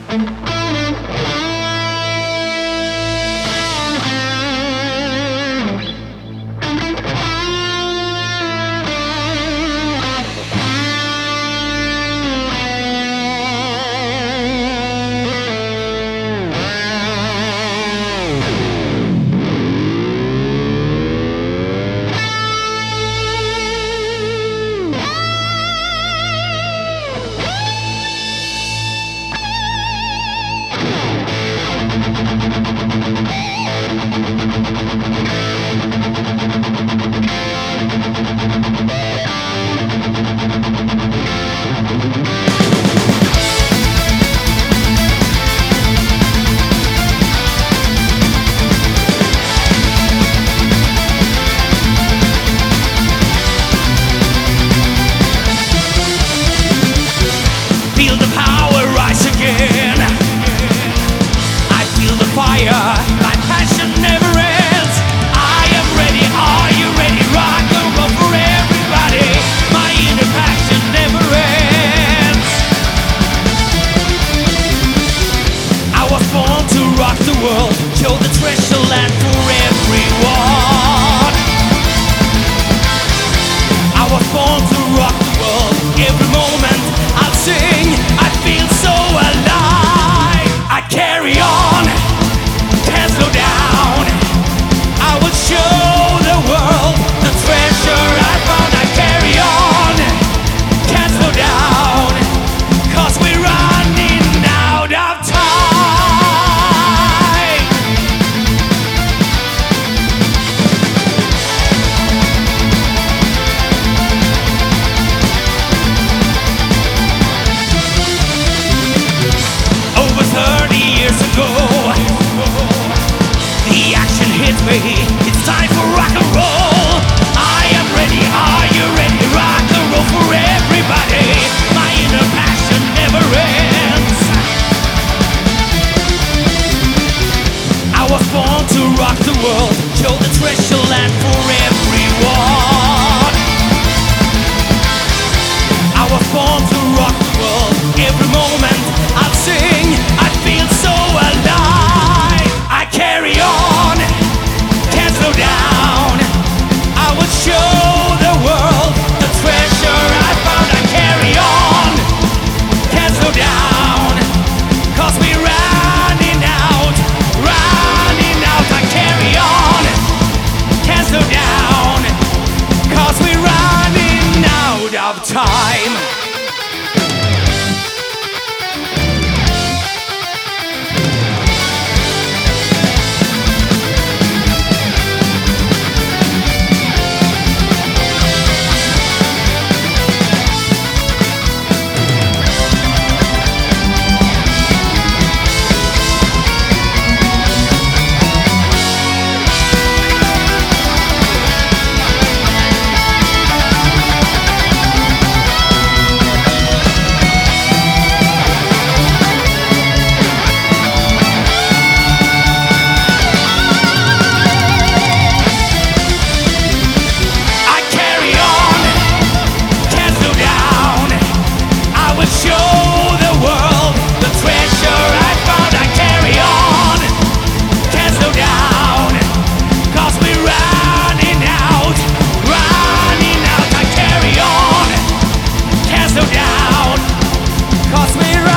Feel the power rise again. I feel the fire, my passion never ends. I am ready, are you ready? Rock and roll for everybody. My inner passion never ends. I was born to rock the world, show the treasure land for everyone. I was born to rock the world, every moment I'll sing, I feel so alive. I carry on, can't slow down. I will show the world the treasure I found. I carry on, can't slow down, 'cause we're running out of time. Over 30 years ago, the action hit me. It's time for rock and roll. I am ready, are you ready? Rock and roll for everybody. My inner passion never ends. I was born to rock the world, show the treasure land for everyone. I was born to rock the world, every moment I'll sing, I feel so alive. I carry on, can't slow down. I will show the world the treasure I found. I carry on, can't slow down, 'cause we're running out, running out. I carry on, can't slow down, 'cause we're running out of time. Show the world the treasure I found. I carry on, can't slow down, 'cause we're running out, running out. I carry on, can't slow down, 'cause we're